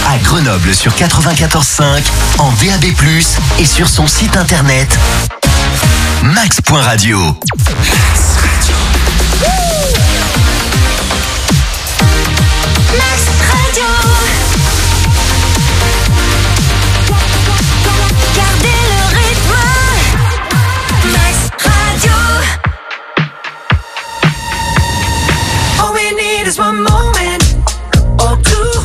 à Grenoble sur 94.5, en DAB+, et sur son site internet max.radio. Max Radio. Gardez le rythme. Max Radio. All we need is one moment or two.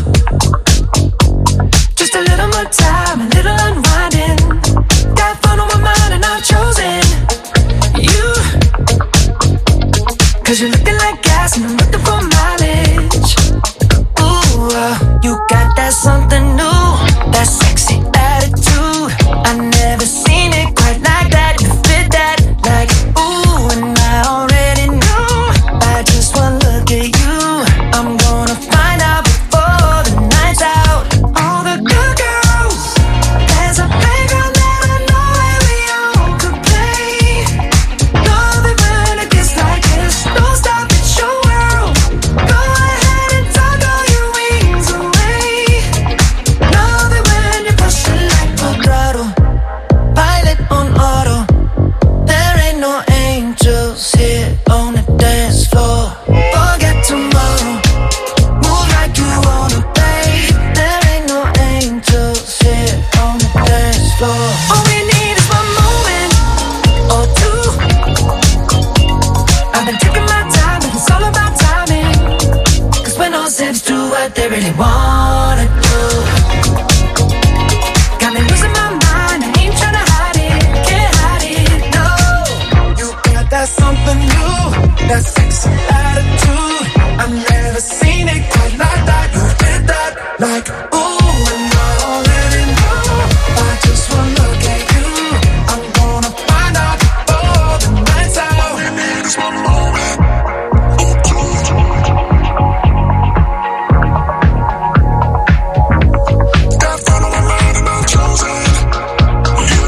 Just a little more time, a little unwinding. Got fun on my mind and I've chosen you. 'Cause you're looking like gas and I'm looking for mileage. Ooh, you got that something new, that sexy attitude. I never seen it quite like that. You fit that like ooh, and I already knew by just one look at you. I'm gonna find out before the night's out. All the good girls, there's a playground that I know where we all could play. Love it when it gets like this. Don't stop, it's your world. Go ahead and tuck all your wings away. Love it when you push it like a throttle, pilot on auto. There ain't no angels here on the dance floor. Forget tomorrow, move like you wanna play. There ain't no angels here on the dance floor. All we need is one moment or two. I've been taking my time, but it's all about timing. 'Cause when all zips do what they really wanna do. Got me losing my mind, I ain't tryna hide it, can't hide it, no. You got that something new, that sexy attitude. I've never seen it quite like that. You did that like ooh, and I already know. I just wanna look at you. I'm gonna find out before the night's out. All we need is one moment or two. Got fun on my mind and I've chosen you.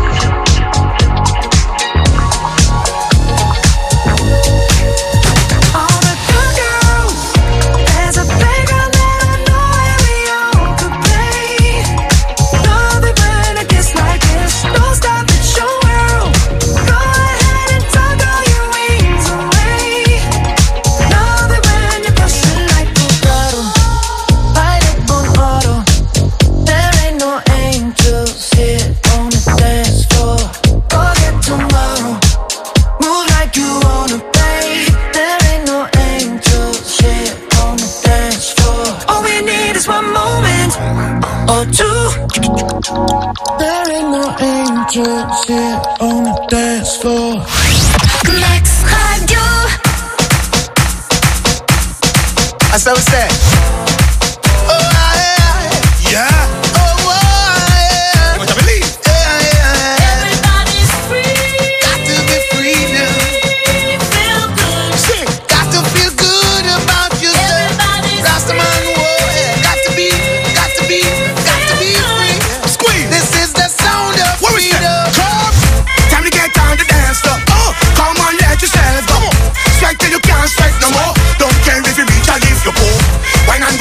All the good girls, there's a playground that I know where we all could play. Love it when it gets like this. Don't stop, it's your world. Go ahead and tuck all your wings away. Love it when you push it like a throttle, pilot on auto. There ain't no angels here on the dance floor. Forget tomorrow, move like you wanna play. There ain't no angels here on the dance floor. All we need is one moment or two. There ain't no angels here on the dance floor. Max Radio. That's how it's that. Oh, yeah. Oh, yeah. You want to believe? Yeah. Everybody's free. Got to be free now. Feel good. Sing. Got to feel good about yourself. Everybody's Rastaman, whoa, yeah. Got to be free. Squeeze. This is the sound of freedom. Come. Time to get on the dance floor. Come on, let yourself go. Strike till you can't strike no more. Don't care if you reach or if you poor. Wine and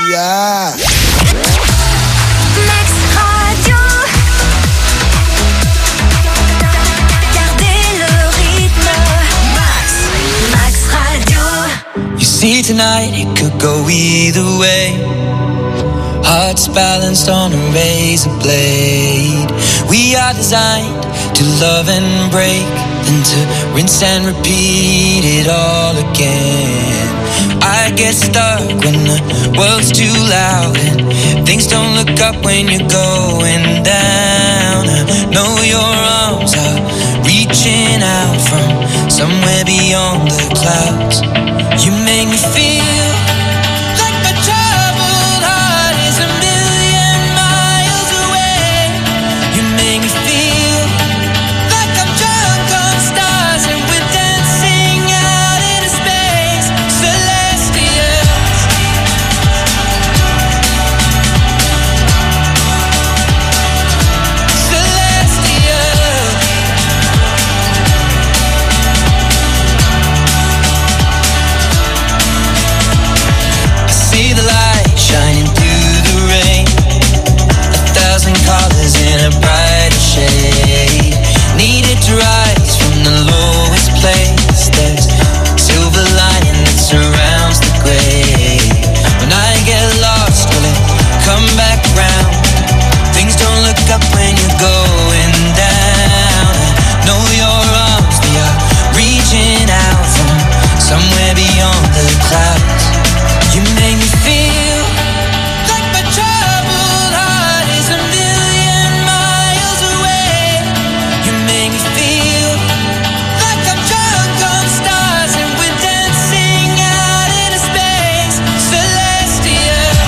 Yeah. Max Radio. Gardez le rythme. Max Radio. You see tonight it could go either way. Hearts balanced on a razor blade. We are designed to love and break, then to rinse and repeat it all again. I get stuck when the world's too loud and things don't look up when you're going down. I know your arms are reaching out from somewhere beyond the clouds. You make me feel like my troubled heart is a million miles away. You make me feel like I'm drunk on stars and we're dancing out into space. Celestial. See the light shining through the rain, 1,000 colors in a brighter shade. Needed to rise from the lowest place. There's silver lining that surrounds the gray. When I get lost, will it come back round? Things don't look up when you're going down. I know your arms, they are reaching out from somewhere beyond the clouds. You make me feel like my troubled heart is a million miles away. You make me feel like I'm drunk on stars and we're dancing out into space. Celestial.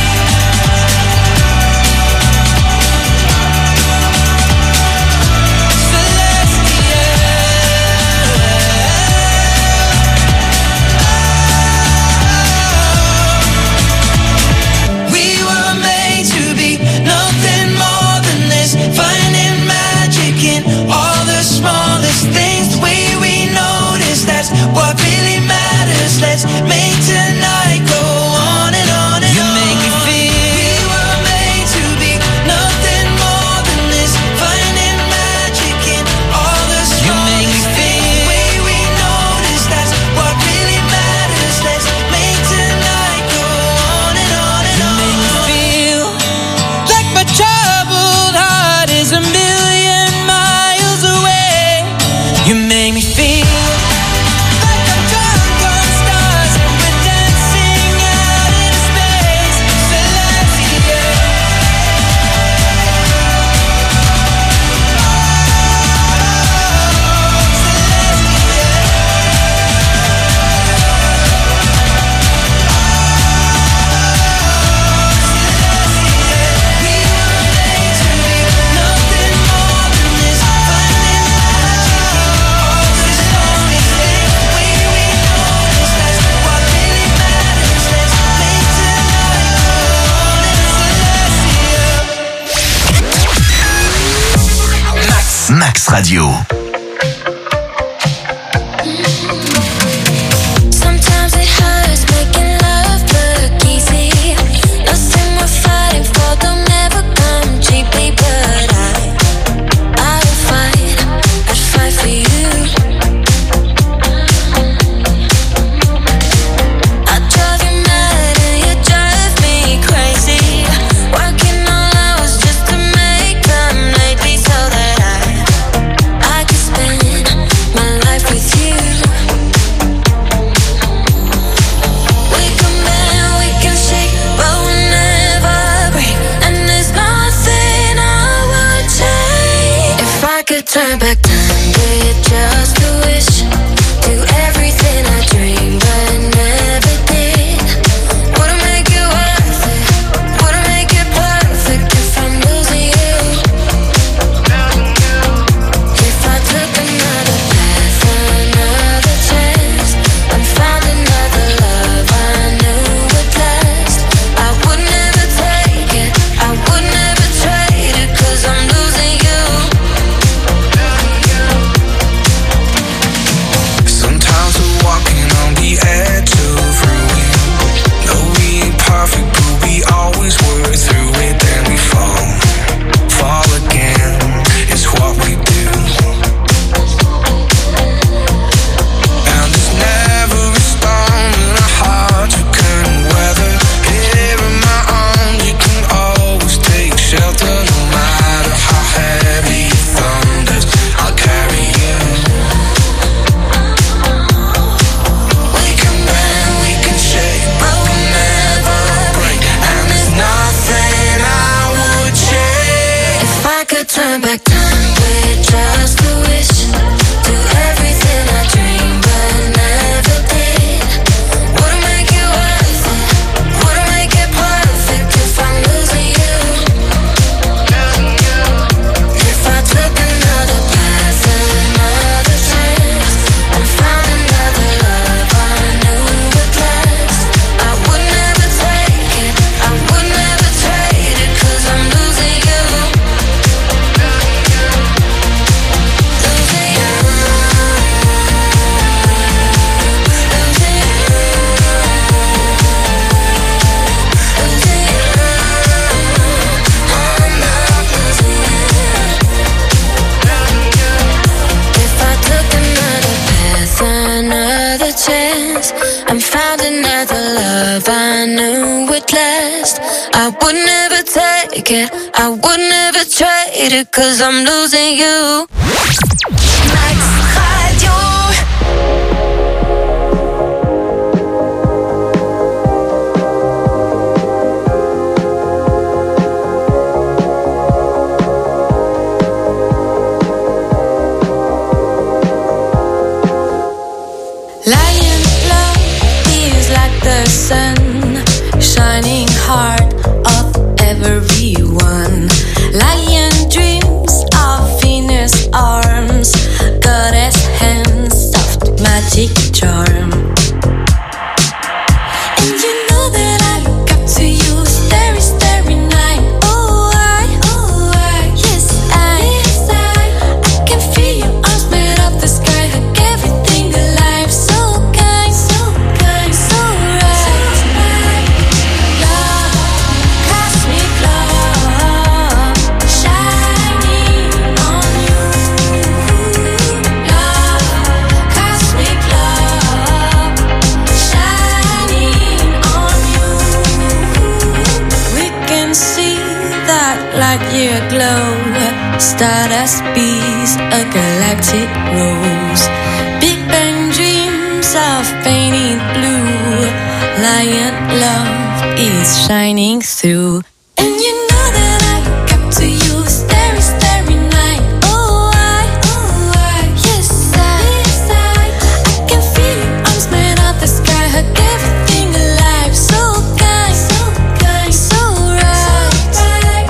We were made to be nothing more than this, finding magic in all the smallest things. The way we notice, that's what really matters. Let's make tonight go on and on and on. You make me feel we were made to be nothing more than this, finding magic in all the smallest things. The way we notice, that's what really matters. Let's make tonight go on and on and on. You make me feel like my troubled heart is a million miles away. You make me feel like I'm drunk on stars and we're dancing out into space. Celestial. We were made to be nothing more than this, finding magic in all the smallest things. The way we notice, that's what really matters. Let's make tonight go on and celestial. Max Radio. Sometimes it hurts making love look easy. Nothing we're fighting for don't never come cheaply, but I'd fight for you. I drive you mad and you drive me crazy. Working all hours just to make them lately so that I could spend my life with you. We can bend, we can shake, but we'll never break. And there's nothing I would take if I could turn back time with just a wish. Do everything I dreamed but never did. Wouldn't make it worth it, wouldn't make it perfect if I'm losing you. If I took another path, another chance, and found another love I knew would last, I would never take it, I would never trade it, 'cause I'm losing you. turn back time with just a wish. Do everything I dreamed but never did. Wouldn't make it worth it, wouldn't make it perfect if I'm losing you. If I took another path, another chance, and found another love I knew would last, I would never take it, I would never trade it, 'cause I'm losing you. Losing you. Losing you. Losing you. I'm not losing you. If I took another path, another chance, and found another love I knew would last, I would never take it, I would never trade it, 'cause I'm losing you. Max Radio. Lion love is like the sun, shining heart of everyone. Lion dreams of Venus arms, goddess hands, soft magic charm. And you know that I look up to you, starry, starry night. Oh, yes, I can feel your arms made of the sky, hug everything alive. So kind, so kind, so right. Love, cosmic love, shining on you. Love, cosmic love, shining on you. We can see that light year glow, stardust bees, a galactic rose. Big Bang dreams of painted blue. Lion love is shining through. And you know that I look up to you, starry, starry night. Oh, yes, I can feel your arms made of the sky, hug everything alive. So kind, so right.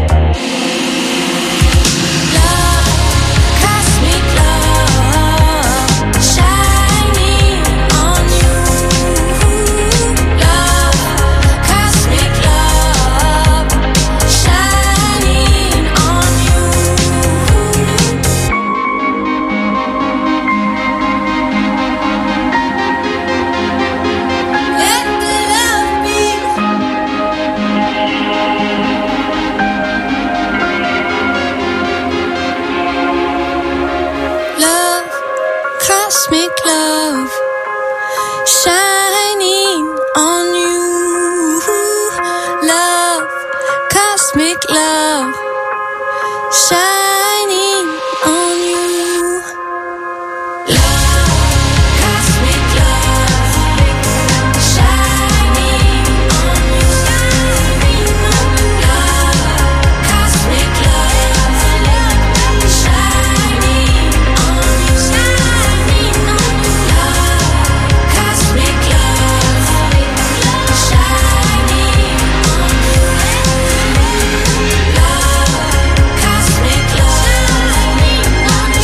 Love, cosmic love, shining on you. Love, cosmic love, shining on you. Let the love be. Love, cosmic love, shining on you. Love, cosmic love, shining on you. Love, cosmic love, shining on you. Love, cosmic love, shining on you. Love, cosmic love, shining on you. Love, cosmic love,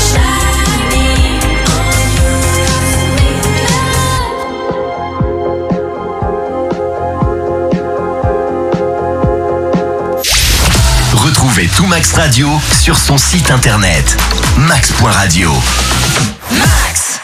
shining on you. Retrouvez tout Max Radio sur son site internet max.radio. Max.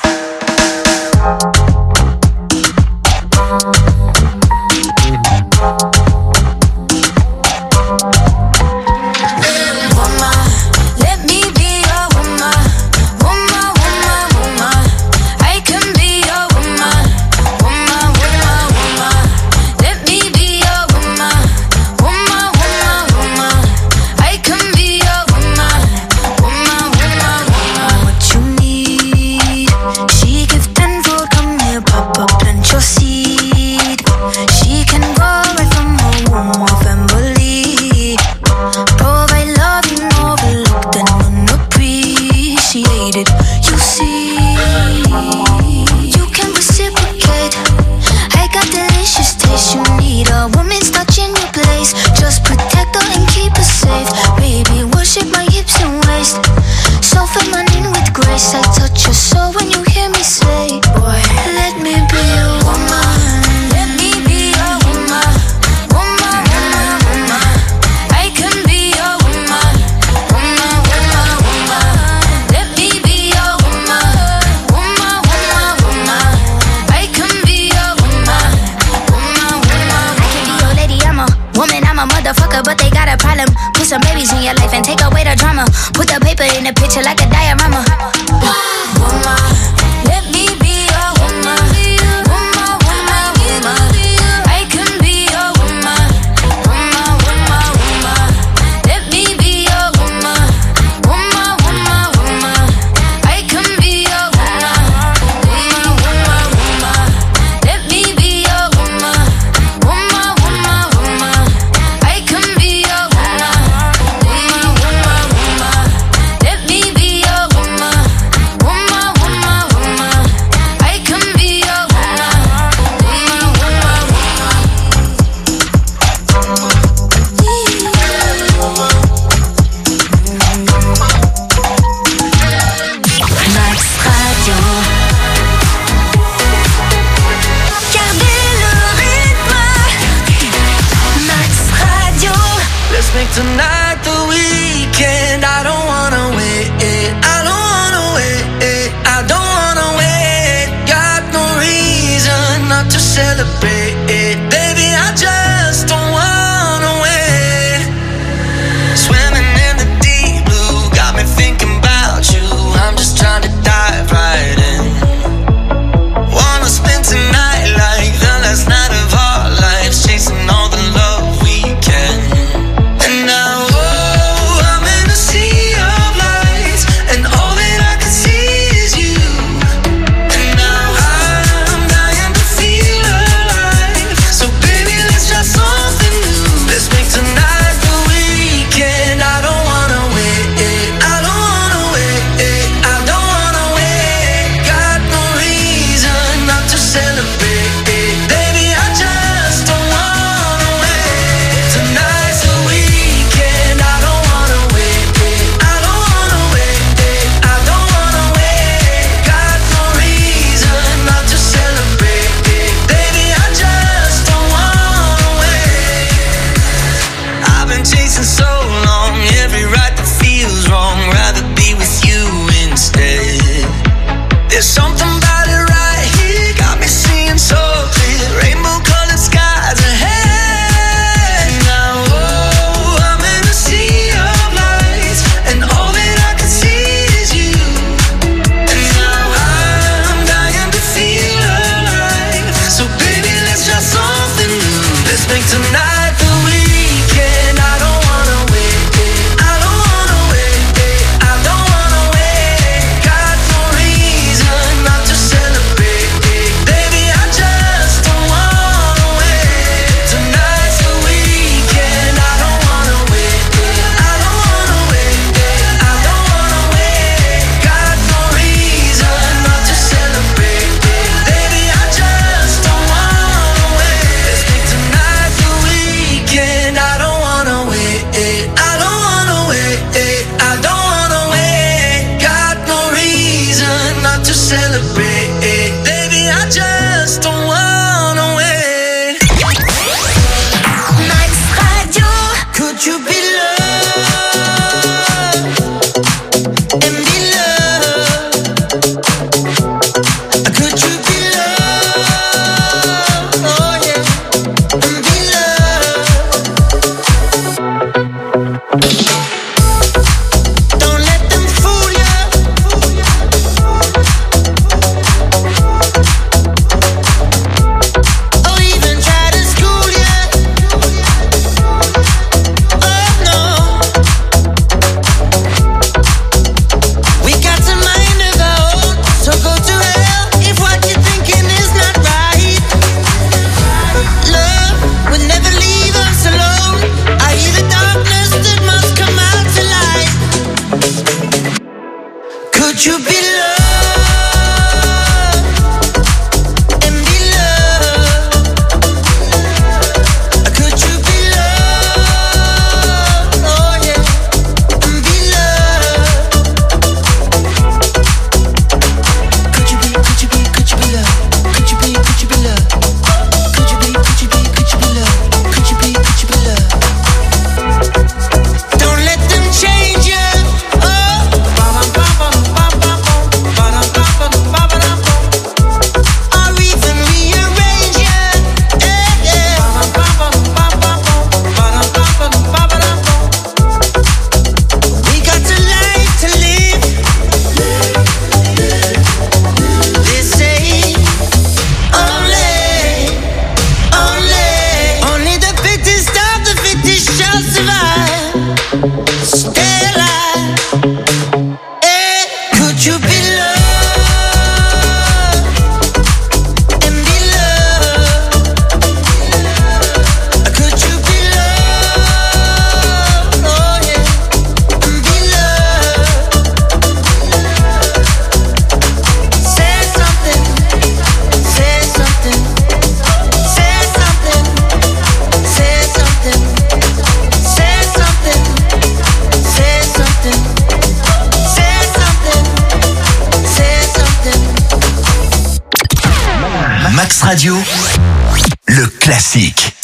Woman, let me be your woman. Woman, woman, woman. I can be your woman. Woman, woman, woman. Let me be your woman. Woman, woman, woman. I can be your woman. Woman, woman, woman. What you need some babies in your life and take away the drama. Put the paper in the picture like a diorama. Woman, let me be your woman. Woman, woman, woman. I can be your woman. Woman, woman, woman. Let me be your woman. Woman, woman, woman. I can be your woman. Woman, woman, woman. Let me be your woman. Woman, woman, woman. I can be your woman. Woman, woman, woman. Let me be your woman. Woman, woman, woman. I can be your woman. Woman, woman, woman. Max Radio. Gardez le rythme. Max Radio. Let's make tonight the weekend. I don't wanna wait. I don't wanna wait. I don't wanna wait. Got no reason not to celebrate. Baby, I just don't wanna wait. Swimming in the deep blue got me thinking about you. I'm just trying to dive right in. Wanna spend tonight like the last night of our lives, chasing all the love we can. And now, oh, I'm in a sea of lights, and all that I can see is you. And now I'm dying to feel alive. Max Radio, le classique.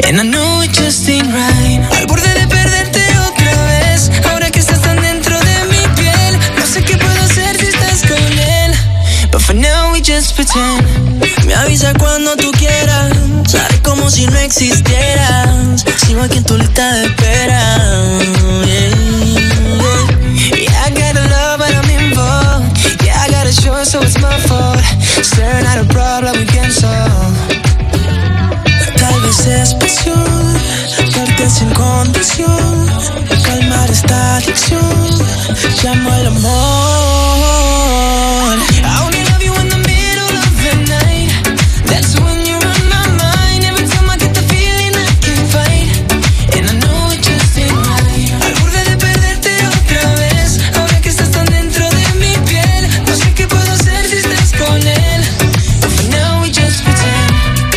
And I know it just ain't right. Al borde de perderte otra vez. Ahora que estás tan dentro de mi piel. No sé qué puedo hacer si estás con él. But for now we just pretend. Me avisa cuando tú quieras. Sabes como si no existieras. Sigo aquí en tu lista de espera. Yeah, I gotta love but I'm involved. Yeah, I gotta show so it's my fault. Staring at a problem we can't solve. Tal vez es pasión, darte sin condición, calmar esta adicción, llamo al amor. I only love you in the middle of the night. That's when you're on my mind. Every time I get the feeling I can't fight. And I know it just ain't right. Al borde de perderte otra vez. Ahora que estás tan dentro de mi piel. No sé qué puedo hacer si estás con él. But for now we just pretend.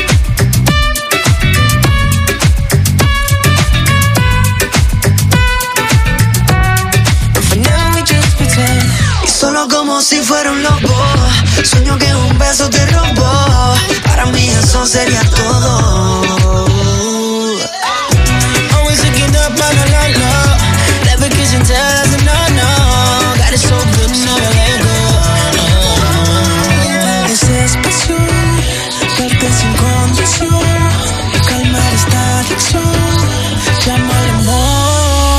Solo como si fuera un lobo. Sueño que un beso te robó. Para mí eso sería todo. Always looking up, la la la la. Never kiss and tell us no, no. Got it so good, never let go. Esa es pasión, darte sin condición, calmar esta adicción, llama al amor.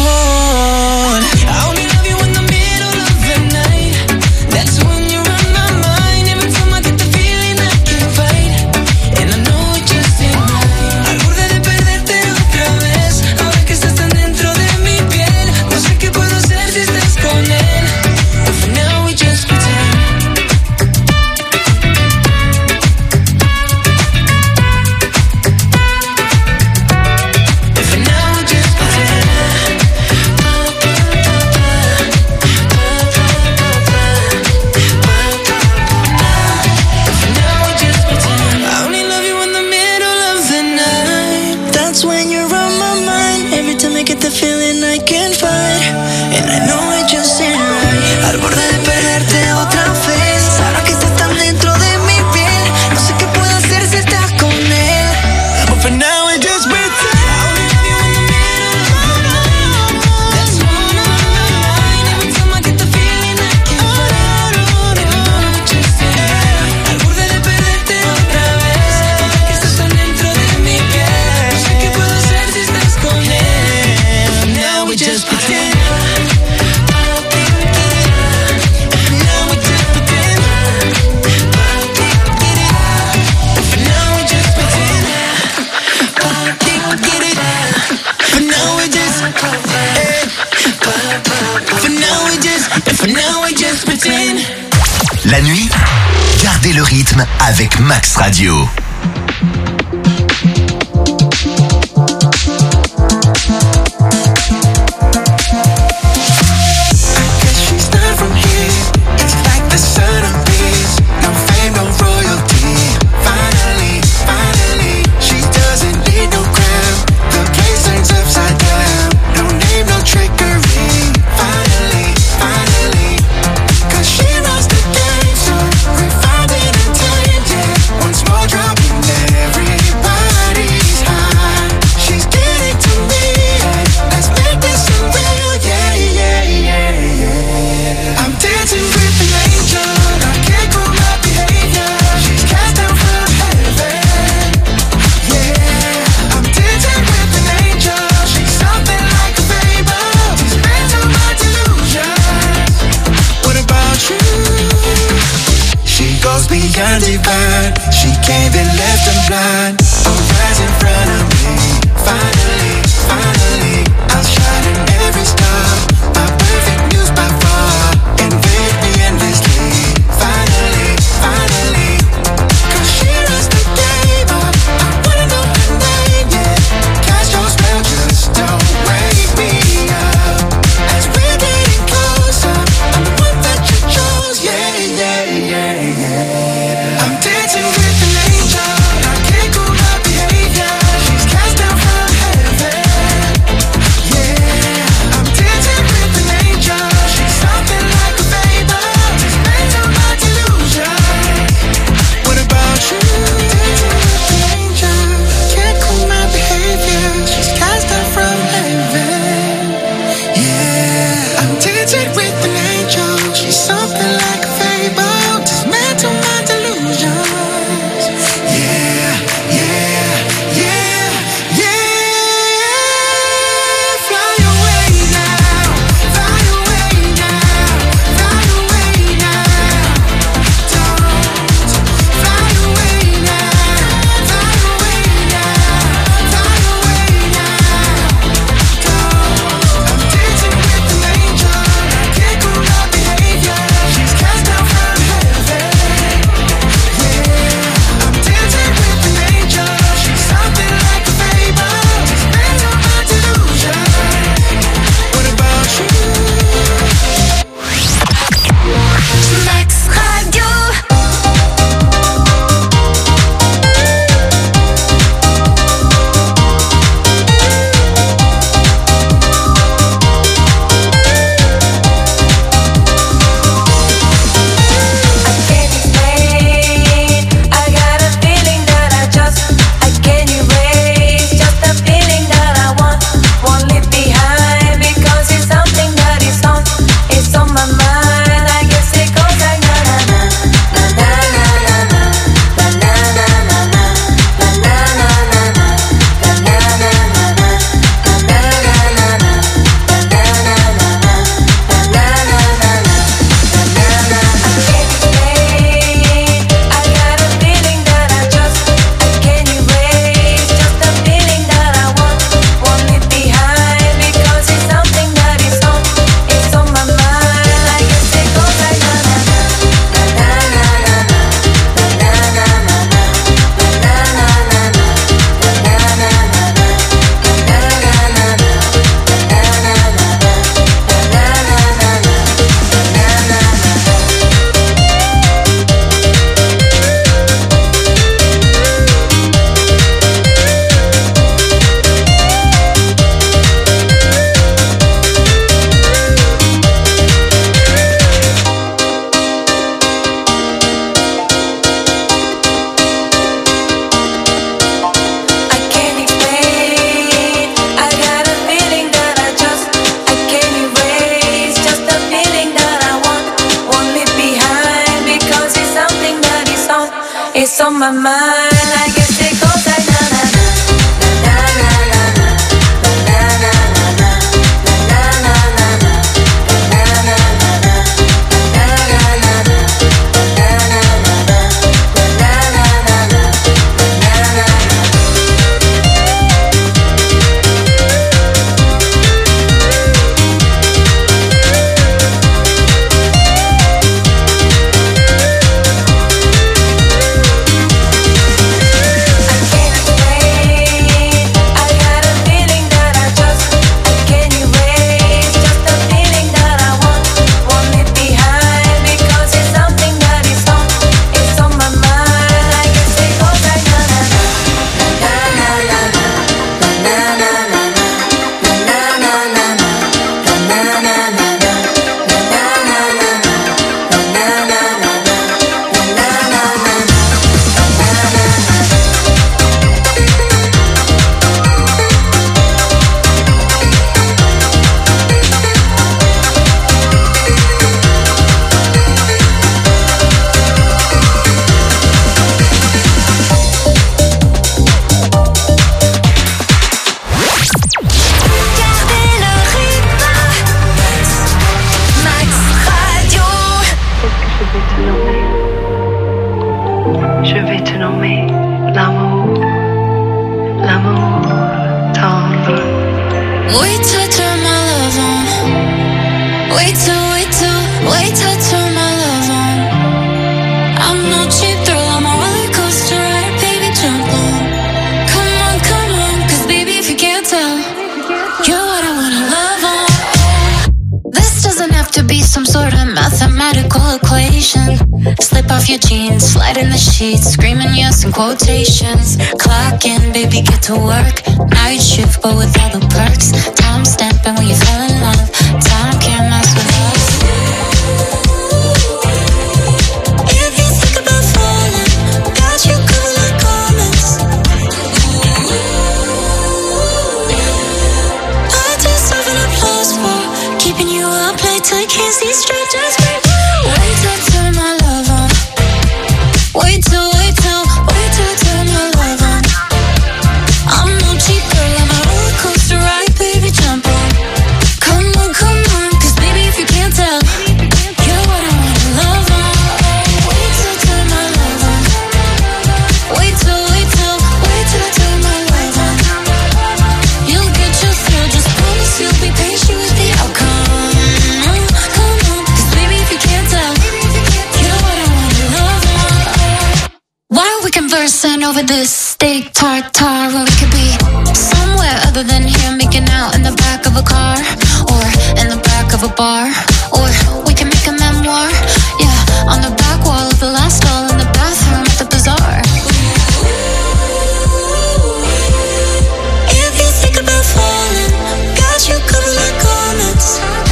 La nuit, gardez le rythme avec Max Radio. Drop my mind. I guess it goes like na na na na na na na na na na na na na. Quotations, clock in, baby, get to work. Night shift, but with all the perks. Time stamping when you fell in love. Time can't mess with us. If you think about falling, got you covered like garments. I deserve an applause for keeping you up late till you can't see straight. Just wait, wait till I turn my love on. Wait till turn my love on. I'm no cheap girl, I'm a roller coaster ride, baby, jump on. Come on, 'cause baby, if you can't tell, you're what I wanna love on. Wait till turn my love on. Wait till I turn my love on. You'll get your thrill, just promise you'll be patient with the outcome. Come on, 'cause baby, if you can't tell, you're what I wanna love on. Why are we conversing over this steak tartare when we could be somewhere other than here, making out in the back of a car or in the back of a bar, or we can make a memoir, yeah, on the back wall of the last stall in the bathroom at the bazaar. If you think about falling, got you covered like garments.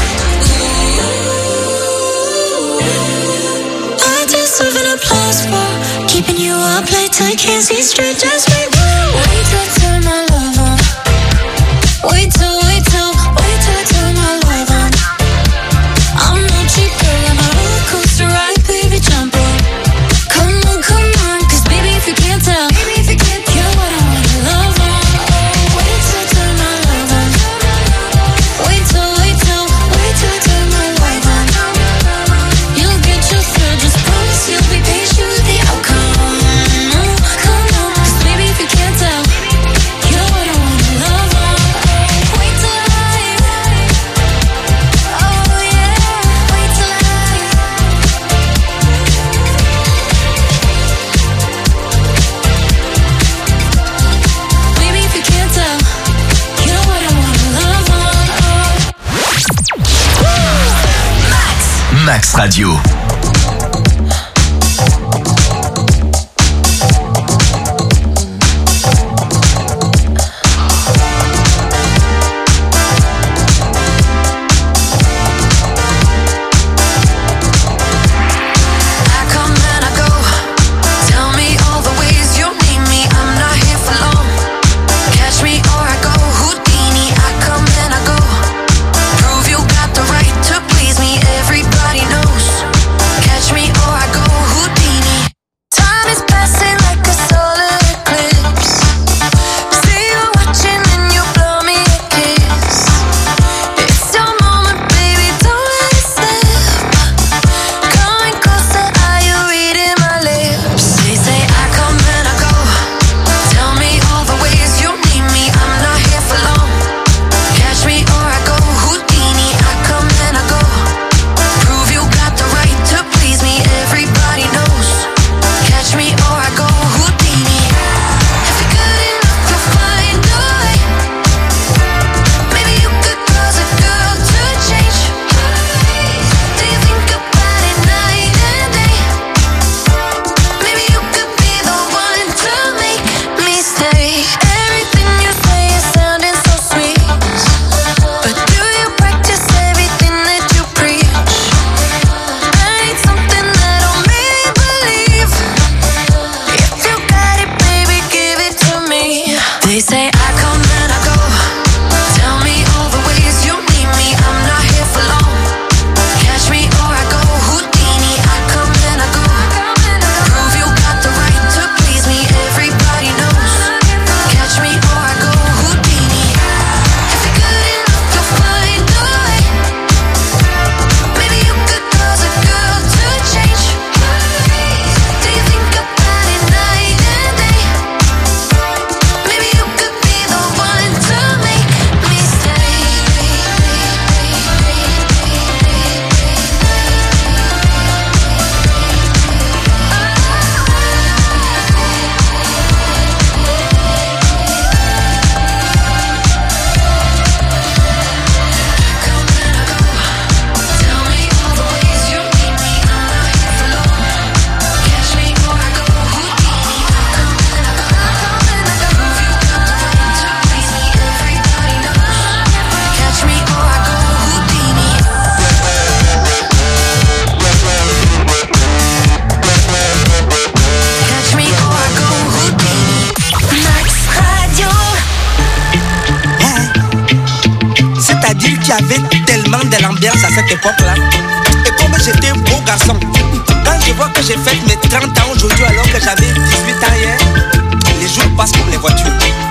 I deserve an applause for keeping you up late till you can't see straight. Just wait till I turn my love on. Wait till I turn my love on. I'm no cheap girl, I'm a roller coaster ride, baby, jump on. Come on, 'cause baby, if you can't tell, you're what I wanna love on. Wait till I turn my love on. Wait till I turn my love on. You'll get your thrill, just promise you'll be patient with the outcome. Come on, 'cause baby, if you can't tell, you're what I wanna love on. Wait till oh yeah, wait till baby, if you can't tell, you're what I wanna love on. Max Radio. Prove you got the right to please me. Everybody knows come and I go. Tell me all the ways you need me, I'm not here for long. Catch me or I go Houdini, I come and I go. Prove you got the right to please me, everybody knows. Catch me or I go Houdini. If you're good enough, you'll find a way. Maybe you could cause a girl to change. Do you think about it night and day? Maybe you could be the one to make me stay. Come and I go. Tell me all the ways you need me, I'm not here for long. Catch me or I go Houdini, I come and I go. Prove you got the right to please me, everybody knows. Catch me or I go Houdini. Catch me or I go Houdini. Max Radio. C'est-à-dire qu'il y avait tellement de l'ambiance à cette époque-là. Et comme j'étais un beau garçon, quand je vois que j'ai fait mes 30 ans aujourd'hui alors que j'avais 18 ans hier, les jours passent comme les voitures.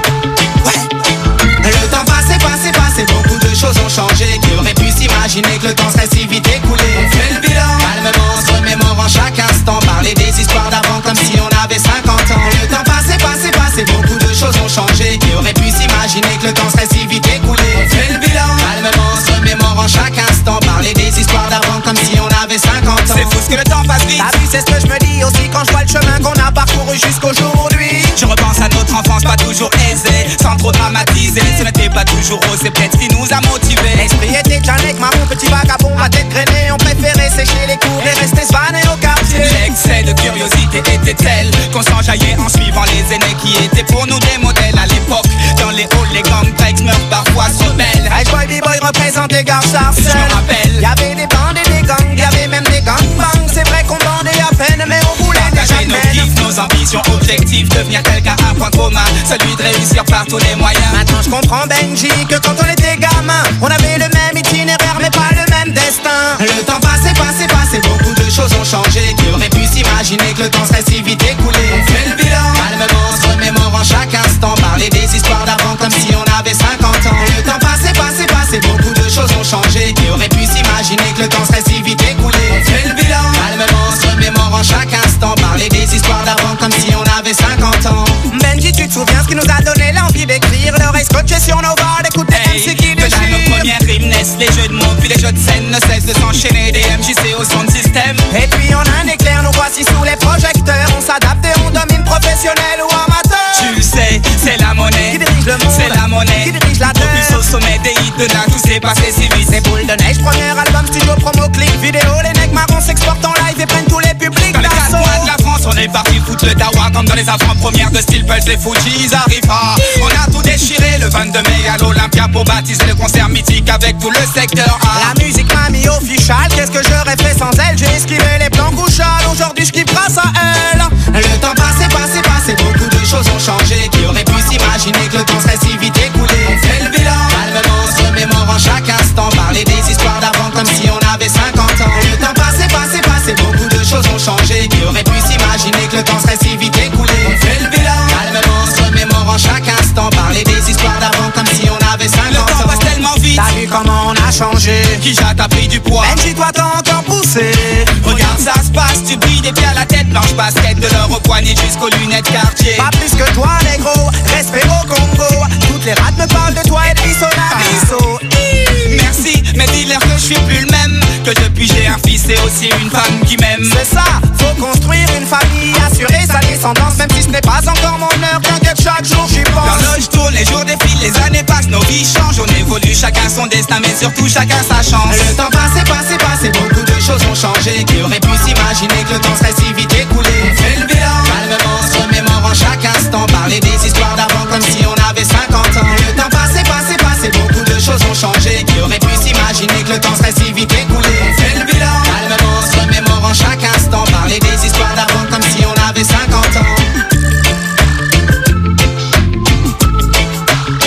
Ouais. Le temps passé, beaucoup de choses ont changé. Qui aurait pu s'imaginer que le temps serait si vite écoulé? On fait le bilan, calmement, on se remémorant chaque instant. Parler des histoires d'avant comme si on avait 50 ans. Le temps passé, beaucoup de choses ont changé. Qui aurait pu s'imaginer que le temps serait si vite écoulé? On fait le bilan, calmement, on se remémorant chaque instant. Parler des histoires d'avant comme si on avait 50 ans. C'est fou ce que le temps passe vite. T'as vu, c'est ce que je me dis aussi quand je vois le chemin qu'on a parcouru jusqu'aujourd'hui. Je repense à notre enfance pas toujours aisée, sans trop dramatiser. Ce n'était pas toujours rose, c'est peut-être ce qui nous a motivés. L'esprit était Janek, marron, petit vagabond, à tête grainée. On préférait sécher les cours et rester svané au quartier. L'excès de curiosité était tel qu'on s'enjaillait en suivant les aînés qui étaient pour nous des modèles à l'époque. Dans les halls, les gangs breaks meurent parfois se rebellent. Ice Boy, B-Boy représente les gars sarcelles. Je me rappelle, y'avait des bandes et des gangs, y'avait même des gangbangs. C'est vrai qu'on bandait à peine, mais on voulait déjà partager nos kiffs, nos ambitions, objectifs, devenir quelqu'un à un point commun, celui de réussir par tous les moyens. Maintenant je comprends Benji que quand on était gamin, on avait le même itinéraire mais pas le même destin. Le temps passé, beaucoup de choses ont changé. Qui aurait pu s'imaginer que le temps serait si vite écoulé? On fait le bilan, calmement, on se remémorant chaque instant. Parler des histoires d'avant comme si on avait 50 ans. Le temps passé, beaucoup de choses ont changé. Qui aurait pu s'imaginer que le temps serait si vite écoulé? On fait le bilan, calmement, on se remémorant chaque instant. Parler des histoires d'avant comme si on avait 50 ans. Benji, tu te souviens ce qui nous a donné l'envie d'écrire? L'oreille scotchée sur nos bords, d'écouter MC qui que dans nos premières rimes naissent les jeux de mots, puis les jeux de scène ne cessent de s'enchaîner. Des MJC au son de système. Et puis en un éclair, nous voici sous les projecteurs. On s'adapte et on domine, professionnel ou amateur. Tu le sais, c'est la monnaie qui dirige le monde, c'est la monnaie qui dirige la terre. Focus au sommet des hits de là, tout s'est passé si vite. C'est boule de neige, premier album, studio, promo, clip, vidéo. Les necks marrons s'exportent en live et prennent tous les publics dans les quatre d'assaut. coins de la France, on est parti foutre le dawa. Comme dans les avant-premières de Steel Pulse, les Fujis arrivent. On a tout déchiré le 22 mai à l'Olympia pour baptiser le concert mythique avec tout le secteur A. La musique m'a mis official, qu'est-ce que j'aurais fait sans elle? J'ai esquivé les plans couchales, aujourd'hui je kiffe grâce à elle. Le temps passé, beaucoup de choses ont changé. Qui aurait pu s'imaginer que le temps serait si vite écoulé? On fait le bilan, calmement, on se remémorant chaque instant. Parler des histoires d'avant comme si on avait 50 ans. Le temps passé, beaucoup de choses ont changé. Qui aurait pu s'imaginer que le temps serait si vite écoulé? On fait le bilan, calmement, on se remémorant chaque instant. Parler des histoires d'avant comme si on avait 50 ans. Le temps passe tellement vite. T'as vu comment on a changé? Qui t'as pris du poids? Benji, toi t'as encore poussé. Regarde ça se passe, tu brilles des pieds à la tête. Blanche basket de l'or au poignet jusqu'aux lunettes quartier. Pas plus que toi négro, respect au Congo. Toutes les rats me parlent de toi et de bisso na bisso. Merci, mais dis-leur que je suis plus le même. Que depuis j'ai un fils et aussi une femme qui m'aime. C'est ça, faut construire une famille, assurer sa descendance. Même si ce n'est pas encore mon heure, t'inquiète chaque jour j'y pense. L'horloge tourne, les jours défilent, les années passent, nos vies changent. On évolue, chacun son destin, mais surtout chacun sa chance. Le temps passé, beaucoup de choses ont changé. Qui aurait pu s'imaginer que le temps serait si vite écoulé? On fait le bilan, calmement, on se remémorant chaque instant. Parler des histoires d'avant comme si on avait 50 ans. Le temps passé, beaucoup de choses ont changé. Qui aurait pu s'imaginer que le temps serait si vite écoulé? On fait le bilan, calmement, on se remémorant chaque instant. Parler des histoires d'avant comme si on avait 50 ans.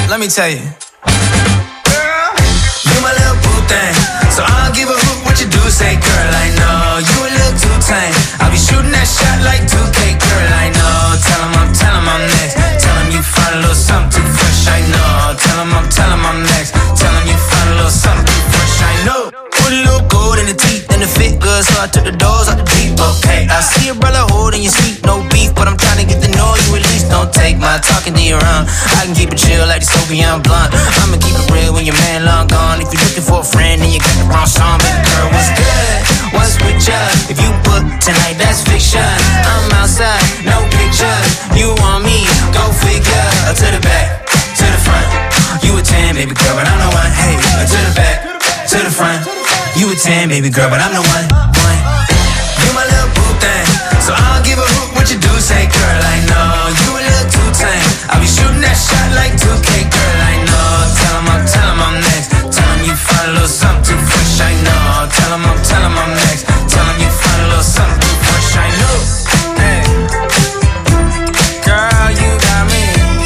let me tell you. Girl, you my little boo thing, so I don't give a hoot what you do. Say, girl, I know you a little too tame. I'll be shooting that shot like 2K, girl, I know. Tell him I'm next. Tell him you find a little something too fresh, I know. Tell him I'm next. Tell him you find a little something too fresh, I know. Put a little gold in the teeth and the fit good, so I took the doors out the Jeep. Okay, I see your brother holding your seat, no beef, but I'm trying to get to know you at least. Don't take my talking to your own. I can keep it chill like the Soviet blunt. I'ma keep it real when your man long gone. If you're looking for a friend, then you got the wrong song. Baby girl, what's good? What's with ya? If you book tonight, that's fiction. I'm outside, no pictures. You want me? Go figure. To the back, to the front. You a 10, baby girl, but I'm the one. Hey, to the back, to the front. You a 10, baby girl, but I'm the one. You my little boo thing, so I don't give a hoot what you do. Say, girl, I know you a little too tame. I'll be shooting that shot like 2K, girl, I know. Tell him I'm next. Tell him you find a little something too fresh, I know. Tell him I'm next. Tell him you find a little something too fresh, I know. Hey, girl, you got me.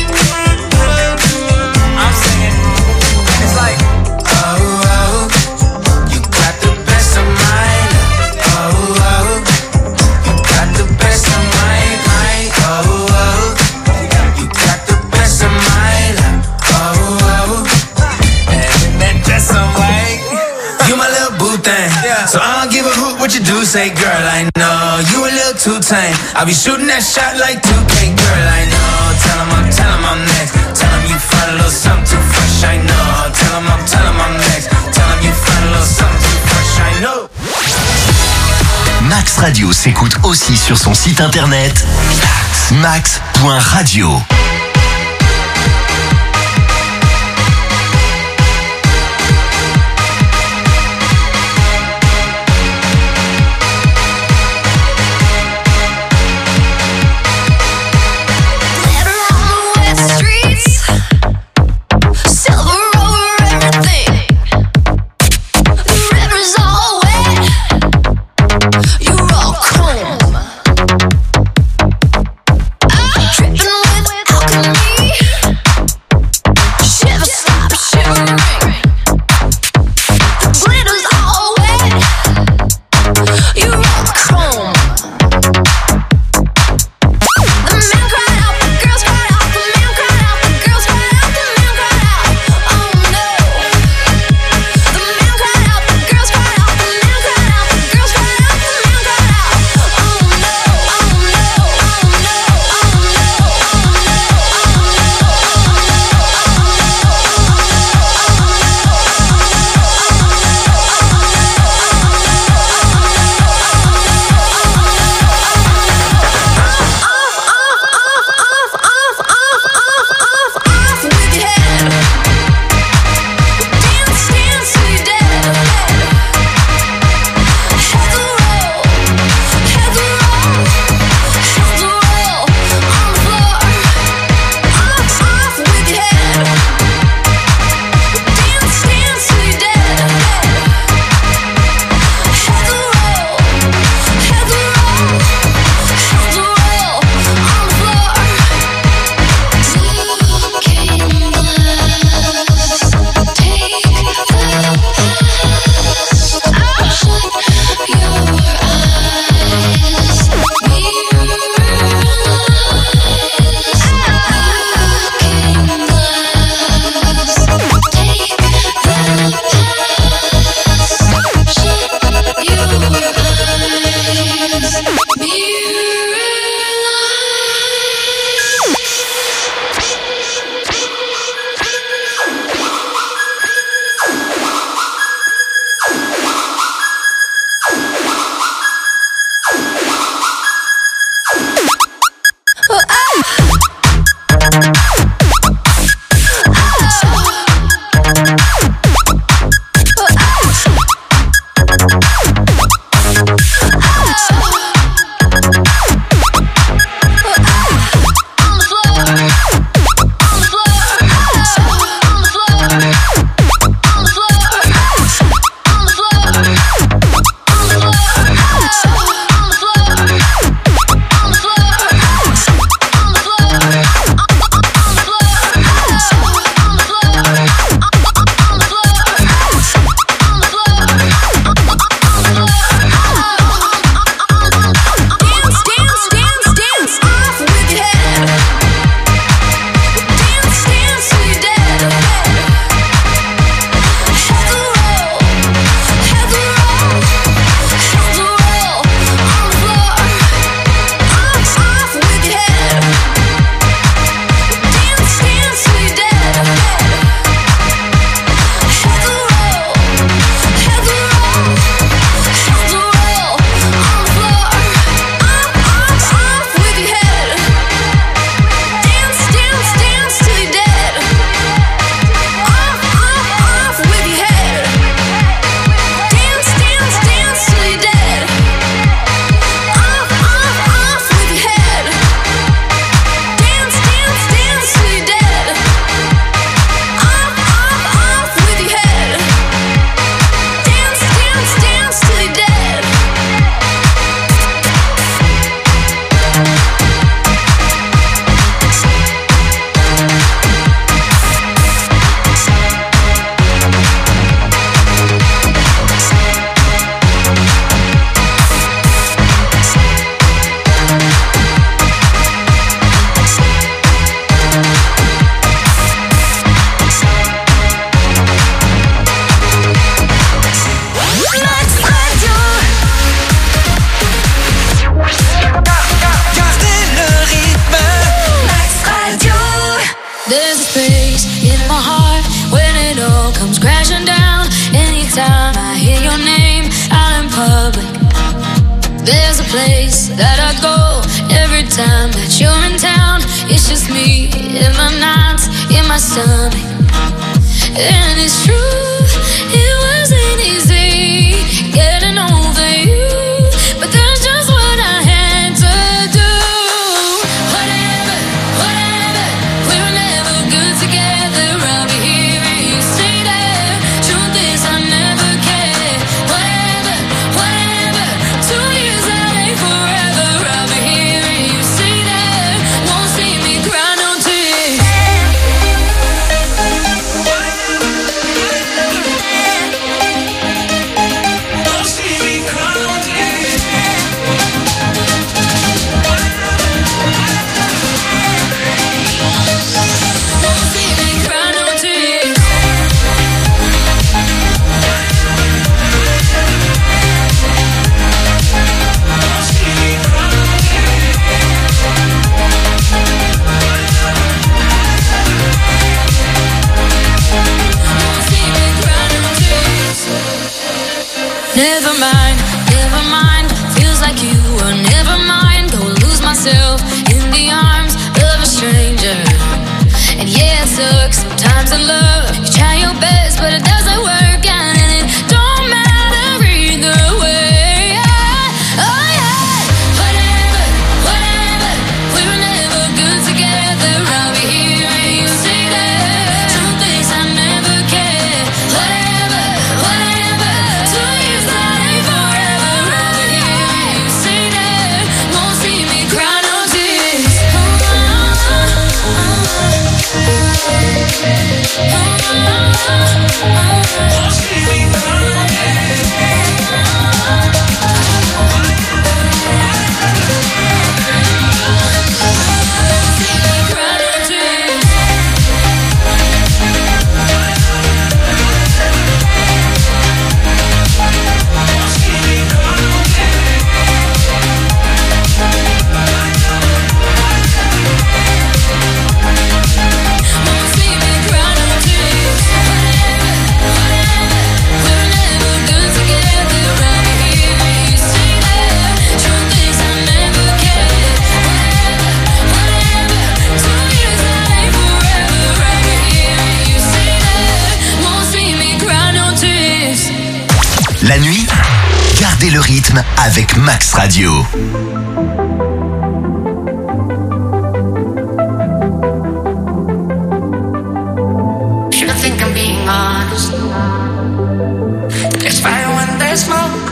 I'm singing. It's like, oh, you got the best of mine. Oh, you got the best of mine. Oh, you got the best of mine. Oh, and that dress I'm like, you my little boo thing. So I don't give a hoot what you do. Say, girl, I know you a little too tame. I'll be shooting that shot like 2K, girl, I know. Tell him I'm next. Tell him you find a little something too fresh, I know. Tell him I'm next. Tell him you find a little something too fresh, I know. Max Radio s'écoute aussi sur son site internet max.radio. Tripping with comes crashing down anytime I hear your name out in public. There's a place that I go every time that you're in town. It's just me in my nights, in my stomach. And it's true, it wasn't easy getting over you, but that's just what I had to do. Whatever, whatever, we were never good together. I'll be here and you stay there. Truth is I never cared. Whatever, whatever, 2 years that ain't forever. I'll be here and you stay there. Won't see me cry no tears. Never mind, feels like you were never mind. Go lose myself in the arms of a stranger. And yeah, it sucks sometimes in love. You try your best, but it doesn't work out, and it don't matter either way. Oh yeah, whatever, whatever, we were never good together. I'll be here and you stay there. Truth is I never cared. Whatever, whatever, 2 years that ain't forever. I'll be here and you stay there. Won't see me cry no tears. La nuit, gardez le rythme avec Max Radio. You don't think I'm being honest? There's fire when there's smoke.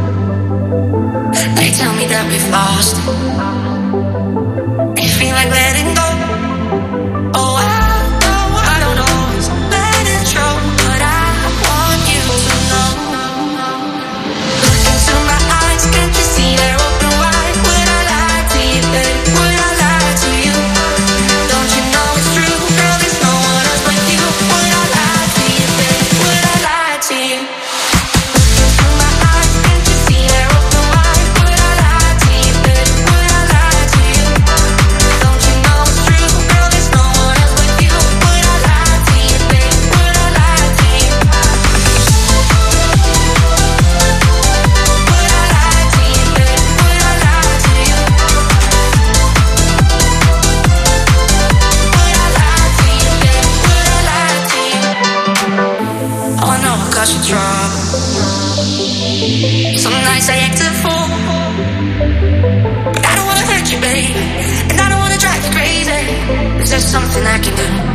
They tell me that we've lost it. You feel like letting go. Oh, I don't always let it show, but I want you to know. Look into my eyes, can't you see they're open wide? Would I lie to you, baby? Would I lie to you? Don't you know it's true, girl? There's no one else but you. Would I lie to you, baby? Would I lie to you? Look into my eyes, can't you see they're open wide? Would I lie to you, baby? Would I lie to you? Don't you know it's true, girl? There's no one else but you. Would I lie to you, baby? Would I lie to you? Would I lie to you, baby? Would I lie to you? Would I lie to you, baby? Would I lie to you? Oh, I know I caused you trouble. Some nights I act a fool, but I don't wanna hurt you, baby, and I don't wanna drive you crazy. Is there something I can do?